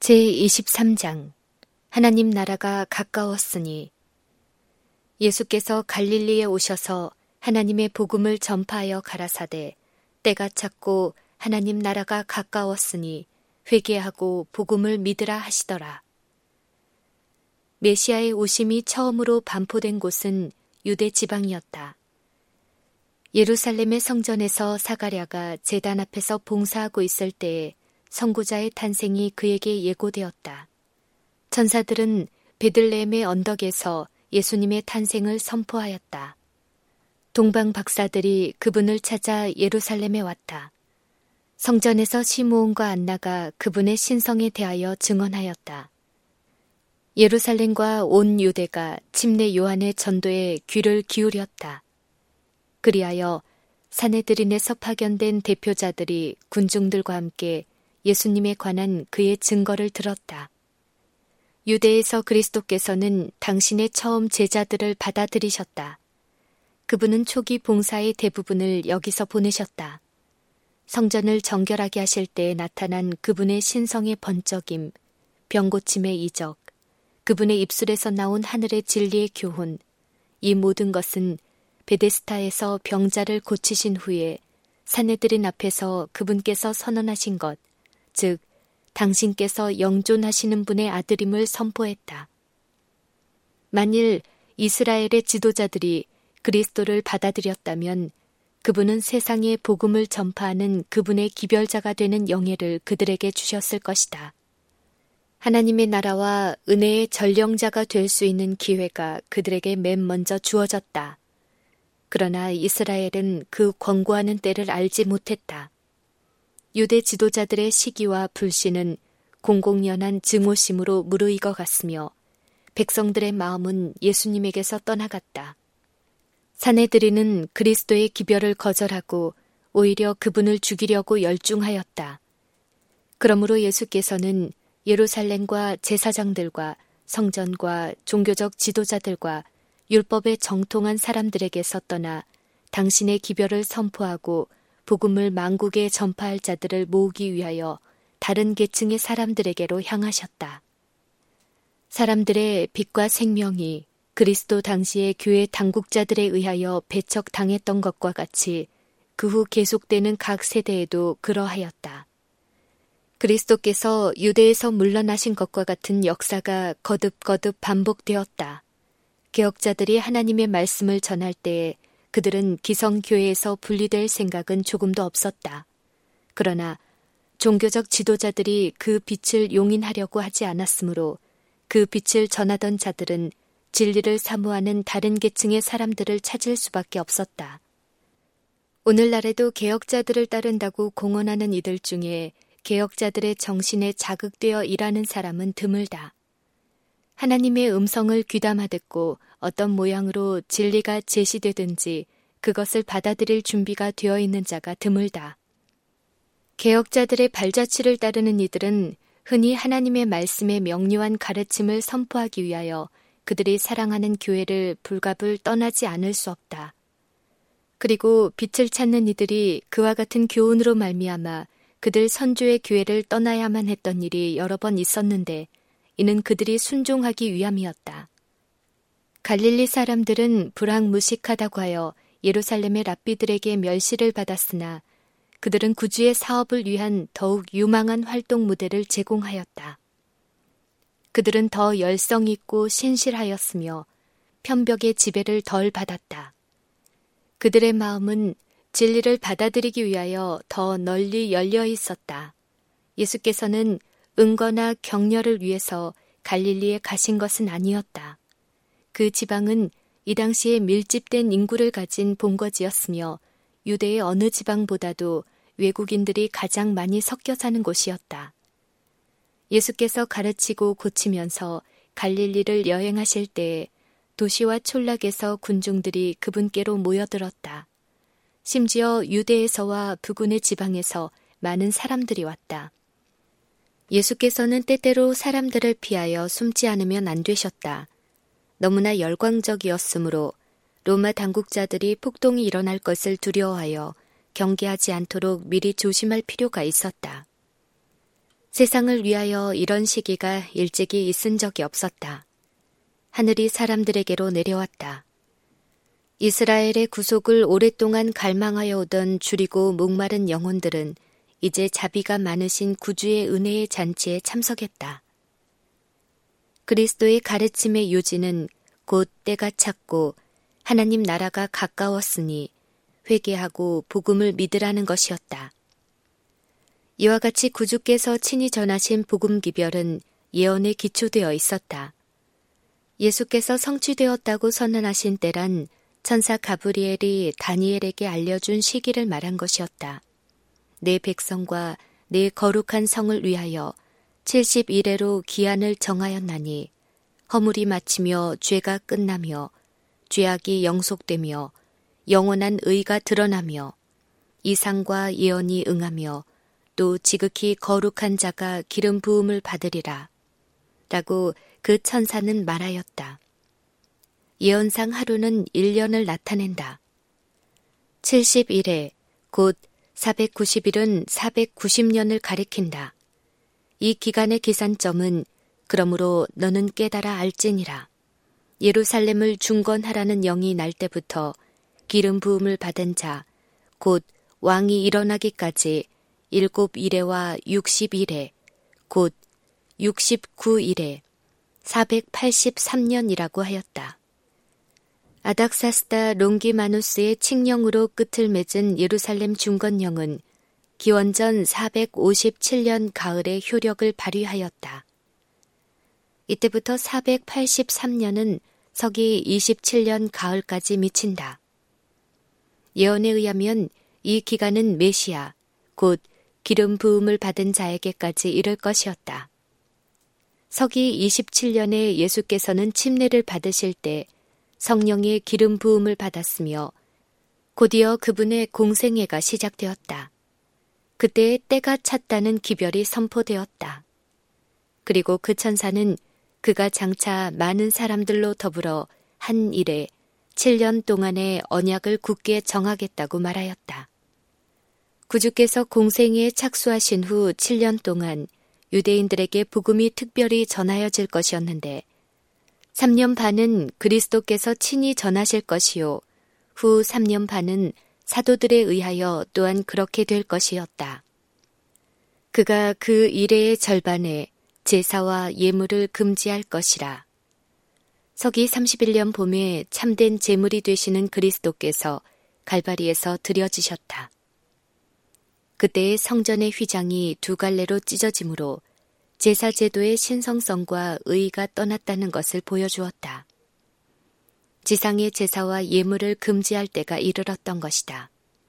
제23장 하나님 나라가 가까웠으니. 예수께서 갈릴리에 오셔서 하나님의 복음을 전파하여 가라사대 때가 찼고 하나님 나라가 가까웠으니 회개하고 복음을 믿으라 하시더라. 메시아의 오심이 처음으로 반포된 곳은 유대 지방이었다. 예루살렘의 성전에서 사가랴가 제단 앞에서 봉사하고 있을 때에 선구자의 탄생이 그에게 예고되었다. 천사들은 베들레헴의 언덕에서 예수님의 탄생을 선포하였다. 동방 박사들이 그분을 찾아 예루살렘에 왔다. 성전에서 시므온과 안나가 그분의 신성에 대하여 증언하였다. 예루살렘과 온 유대가 침례 요한의 전도에 귀를 기울였다. 그리하여 사내들인에서 파견된 대표자들이 군중들과 함께 예수님에 관한 그의 증거를 들었다. 유대에서 그리스도께서는 당신의 처음 제자들을 받아들이셨다. 그분은 초기 봉사의 대부분을 여기서 보내셨다. 성전을 정결하게 하실 때에 나타난 그분의 신성의 번쩍임, 병고침의 이적, 그분의 입술에서 나온 하늘의 진리의 교훈, 이 모든 것은 베데스다에서 병자를 고치신 후에 사내들인 앞에서 그분께서 선언하신 것, 즉 당신께서 영존하시는 분의 아들임을 선포했다. 만일 이스라엘의 지도자들이 그리스도를 받아들였다면 그분은 세상에 복음을 전파하는 그분의 기별자가 되는 영예를 그들에게 주셨을 것이다. 하나님의 나라와 은혜의 전령자가 될 수 있는 기회가 그들에게 맨 먼저 주어졌다. 그러나 이스라엘은 그 권고하는 때를 알지 못했다. 유대 지도자들의 시기와 불신은 공공연한 증오심으로 무르익어 갔으며 백성들의 마음은 예수님에게서 떠나갔다. 사내들이는 그리스도의 기별을 거절하고 오히려 그분을 죽이려고 열중하였다. 그러므로 예수께서는 예루살렘과 제사장들과 성전과 종교적 지도자들과 율법에 정통한 사람들에게서 떠나 당신의 기별을 선포하고 복음을 만국에 전파할 자들을 모으기 위하여 다른 계층의 사람들에게로 향하셨다. 사람들의 빛과 생명이 그리스도 당시의 교회 당국자들에 의하여 배척당했던 것과 같이 그 후 계속되는 각 세대에도 그러하였다. 그리스도께서 유대에서 물러나신 것과 같은 역사가 거듭거듭 반복되었다. 개혁자들이 하나님의 말씀을 전할 때에 그들은 기성교회에서 분리될 생각은 조금도 없었다. 그러나 종교적 지도자들이 그 빛을 용인하려고 하지 않았으므로 그 빛을 전하던 자들은 진리를 사모하는 다른 계층의 사람들을 찾을 수밖에 없었다. 오늘날에도 개혁자들을 따른다고 공언하는 이들 중에 개혁자들의 정신에 자극되어 일하는 사람은 드물다. 하나님의 음성을 귀담아 듣고 어떤 모양으로 진리가 제시되든지 그것을 받아들일 준비가 되어 있는 자가 드물다. 개혁자들의 발자취를 따르는 이들은 흔히 하나님의 말씀의 명료한 가르침을 선포하기 위하여 그들이 사랑하는 교회를 불갑을 떠나지 않을 수 없다. 그리고 빛을 찾는 이들이 그와 같은 교훈으로 말미암아 그들 선조의 교회를 떠나야만 했던 일이 여러 번 있었는데 이는 그들이 순종하기 위함이었다. 갈릴리 사람들은 불황무식하다고 하여 예루살렘의 랍비들에게 멸시를 받았으나 그들은 구주의 사업을 위한 더욱 유망한 활동 무대를 제공하였다. 그들은 더 열성 있고 신실하였으며 편벽의 지배를 덜 받았다. 그들의 마음은 진리를 받아들이기 위하여 더 널리 열려 있었다. 예수께서는 은거나 격려를 위해서 갈릴리에 가신 것은 아니었다. 그 지방은 이 당시에 밀집된 인구를 가진 본거지였으며 유대의 어느 지방보다도 외국인들이 가장 많이 섞여 사는 곳이었다. 예수께서 가르치고 고치면서 갈릴리를 여행하실 때에 도시와 촌락에서 군중들이 그분께로 모여들었다. 심지어 유대에서와 부근의 지방에서 많은 사람들이 왔다. 예수께서는 때때로 사람들을 피하여 숨지 않으면 안 되셨다. 너무나 열광적이었으므로 로마 당국자들이 폭동이 일어날 것을 두려워하여 경계하지 않도록 미리 조심할 필요가 있었다. 세상을 위하여 이런 시기가 일찍이 있은 적이 없었다. 하늘이 사람들에게로 내려왔다. 이스라엘의 구속을 오랫동안 갈망하여 오던 줄이고 목마른 영혼들은 이제 자비가 많으신 구주의 은혜의 잔치에 참석했다. 그리스도의 가르침의 요지는 곧 때가 찼고 하나님 나라가 가까웠으니 회개하고 복음을 믿으라는 것이었다. 이와 같이 구주께서 친히 전하신 복음 기별은 예언에 기초되어 있었다. 예수께서 성취되었다고 선언하신 때란 천사 가브리엘이 다니엘에게 알려준 시기를 말한 것이었다. 내 백성과 내 거룩한 성을 위하여 70일에로 기한을 정하였나니 허물이 마치며 죄가 끝나며 죄악이 영속되며 영원한 의가 드러나며 이상과 예언이 응하며 또 지극히 거룩한 자가 기름 부음을 받으리라 라고 그 천사는 말하였다. 예언상 하루는 1년을 나타낸다. 70일에 곧 490일은 490년을 가리킨다. 이 기간의 기산점은 그러므로 너는 깨달아 알지니라. 예루살렘을 중건하라는 영이 날 때부터 기름 부음을 받은 자, 곧 왕이 일어나기까지 7일에와 60일에, 곧 69일에 483년이라고 하였다. 아닥사스다 롱기마누스의 칙령으로 끝을 맺은 예루살렘 중건령은 기원전 457년 가을에 효력을 발휘하였다. 이때부터 483년은 서기 27년 가을까지 미친다. 예언에 의하면 이 기간은 메시아, 곧 기름 부음을 받은 자에게까지 이를 것이었다. 서기 27년에 예수께서는 침례를 받으실 때 성령의 기름 부음을 받았으며 곧이어 그분의 공생애가 시작되었다. 그때의 때가 찼다는 기별이 선포되었다. 그리고 그 천사는 그가 장차 많은 사람들로 더불어 한 일에 7년 동안의 언약을 굳게 정하겠다고 말하였다. 구주께서 공생애에 착수하신 후 7년 동안 유대인들에게 복음이 특별히 전하여질 것이었는데 3년 반은 그리스도께서 친히 전하실 것이요 후 3년 반은 사도들에 의하여 또한 그렇게 될 것이었다. 그가 그 일의 절반에 제사와 예물을 금지할 것이라. 서기 31년 봄에 참된 제물이 되시는 그리스도께서 갈바리에서 드려지셨다. 그때의 성전의 휘장이 두 갈래로 찢어지므로 제사 제도의 신성성과 의의가 떠났다는 것을 보여주었다. 지상의 제사와 예물을 금지할 때가 이르렀던 것이다.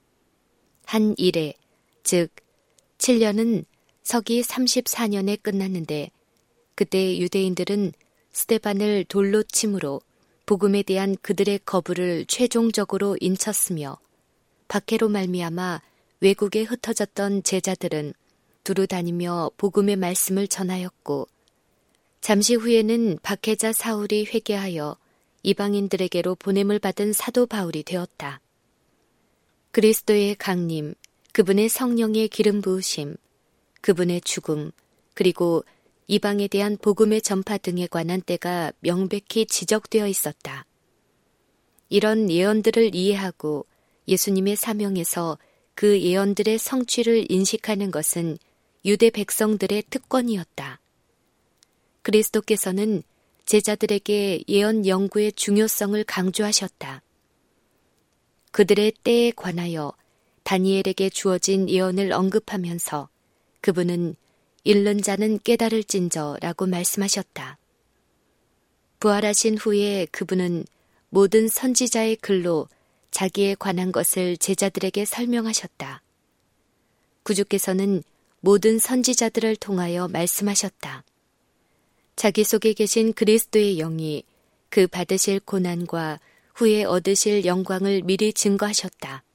한 일에, 즉 7년은 서기 34년에 끝났는데 그때 유대인들은 스데반을 돌로 침으로 복음에 대한 그들의 거부를 최종적으로 인쳤으며 박해로 말미암아 외국에 흩어졌던 제자들은 두루 다니며 복음의 말씀을 전하였고 잠시 후에는 박해자 사울이 회개하여 이방인들에게로 보냄을 받은 사도 바울이 되었다. 그리스도의 강림, 그분의 성령의 기름 부으심, 그분의 죽음, 그리고 이방에 대한 복음의 전파 등에 관한 때가 명백히 지적되어 있었다. 이런 예언들을 이해하고 예수님의 사명에서 그 예언들의 성취를 인식하는 것은 유대 백성들의 특권이었다. 그리스도께서는 제자들에게 예언 연구의 중요성을 강조하셨다. 그들의 때에 관하여 다니엘에게 주어진 예언을 언급하면서 그분은 읽는 자는 깨달을진저라고 말씀하셨다. 부활하신 후에 그분은 모든 선지자의 글로 자기에 관한 것을 제자들에게 설명하셨다. 구주께서는 모든 선지자들을 통하여 말씀하셨다. 자기 속에 계신 그리스도의 영이 그 받으실 고난과 후에 얻으실 영광을 미리 증거하셨다.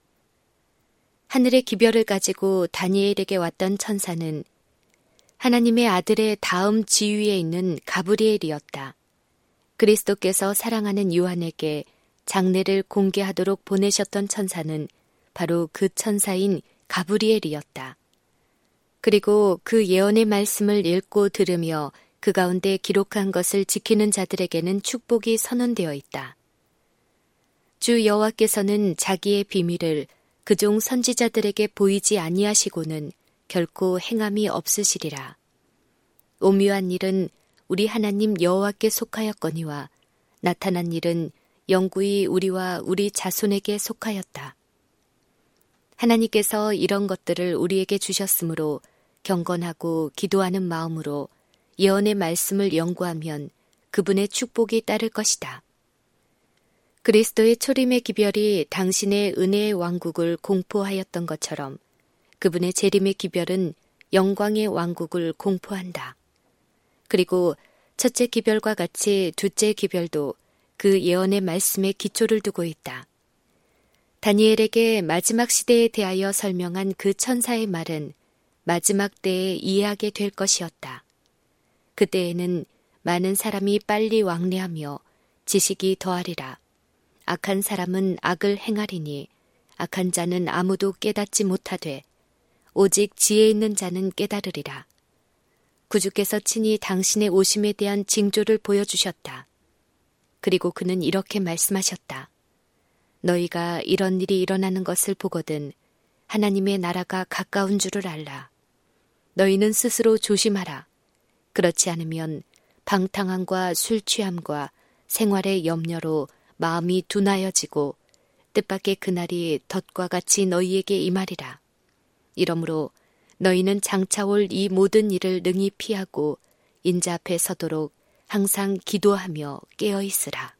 하늘의 기별을 가지고 다니엘에게 왔던 천사는 하나님의 아들의 다음 지위에 있는 가브리엘이었다. 그리스도께서 사랑하는 요한에게 장례를 공개하도록 보내셨던 천사는 바로 그 천사인 가브리엘이었다. 그리고 그 예언의 말씀을 읽고 들으며 그 가운데 기록한 것을 지키는 자들에게는 축복이 선언되어 있다. 주 여호와께서는 자기의 비밀을 그종 선지자들에게 보이지 아니하시고는 결코 행함이 없으시리라. 오묘한 일은 우리 하나님 여호와께 속하였거니와 나타난 일은 영구히 우리와 우리 자손에게 속하였다. 하나님께서 이런 것들을 우리에게 주셨으므로 경건하고 기도하는 마음으로 예언의 말씀을 연구하면 그분의 축복이 따를 것이다. 그리스도의 초림의 기별이 당신의 은혜의 왕국을 공포하였던 것처럼 그분의 재림의 기별은 영광의 왕국을 공포한다. 그리고 첫째 기별과 같이 둘째 기별도 그 예언의 말씀에 기초를 두고 있다. 다니엘에게 마지막 시대에 대하여 설명한 그 천사의 말은 마지막 때에 이해하게 될 것이었다. 그때에는 많은 사람이 빨리 왕래하며 지식이 더하리라. 악한 사람은 악을 행하리니 악한 자는 아무도 깨닫지 못하되 오직 지혜 있는 자는 깨달으리라. 구주께서 친히 당신의 오심에 대한 징조를 보여주셨다. 그리고 그는 이렇게 말씀하셨다. 너희가 이런 일이 일어나는 것을 보거든 하나님의 나라가 가까운 줄을 알라. 너희는 스스로 조심하라. 그렇지 않으면 방탕함과 술 취함과 생활의 염려로 마음이 둔하여지고 뜻밖의 그날이 덫과 같이 너희에게 임하리라. 이러므로 너희는 장차 올 이 모든 일을 능히 피하고 인자 앞에 서도록 항상 기도하며 깨어 있으라.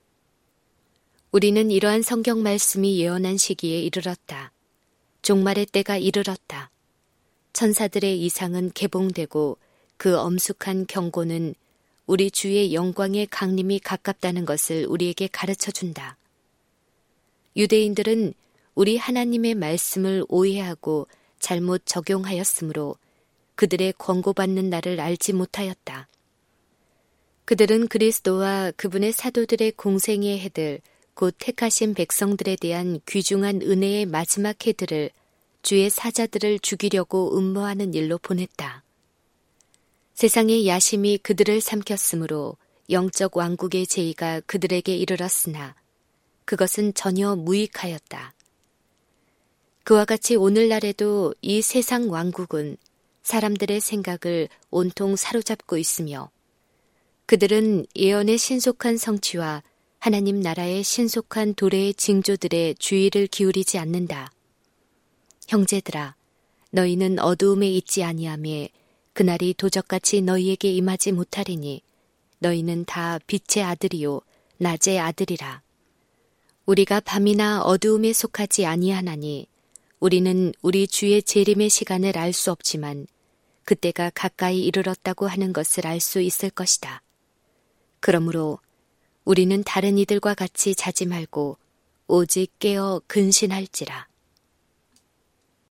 우리는 이러한 성경 말씀이 예언한 시기에 이르렀다. 종말의 때가 이르렀다. 천사들의 이상은 개봉되고 그 엄숙한 경고는 우리 주의 영광의 강림이 가깝다는 것을 우리에게 가르쳐준다. 유대인들은 우리 하나님의 말씀을 오해하고 잘못 적용하였으므로 그들의 권고받는 날을 알지 못하였다. 그들은 그리스도와 그분의 사도들의 공생의 해들, 곧 택하신 백성들에 대한 귀중한 은혜의 마지막 해들을 주의 사자들을 죽이려고 음모하는 일로 보냈다. 세상의 야심이 그들을 삼켰으므로 영적 왕국의 제의가 그들에게 이르렀으나 그것은 전혀 무익하였다. 그와 같이 오늘날에도 이 세상 왕국은 사람들의 생각을 온통 사로잡고 있으며 그들은 예언의 신속한 성취와 하나님 나라의 신속한 도래의 징조들에 주의를 기울이지 않는다. 형제들아, 너희는 어두움에 있지 아니하며 그날이 도적같이 너희에게 임하지 못하리니 너희는 다 빛의 아들이요 낮의 아들이라. 우리가 밤이나 어두움에 속하지 아니하나니 우리는 우리 주의 재림의 시간을 알 수 없지만 그때가 가까이 이르렀다고 하는 것을 알 수 있을 것이다. 그러므로 우리는 다른 이들과 같이 자지 말고 오직 깨어 근신할지라.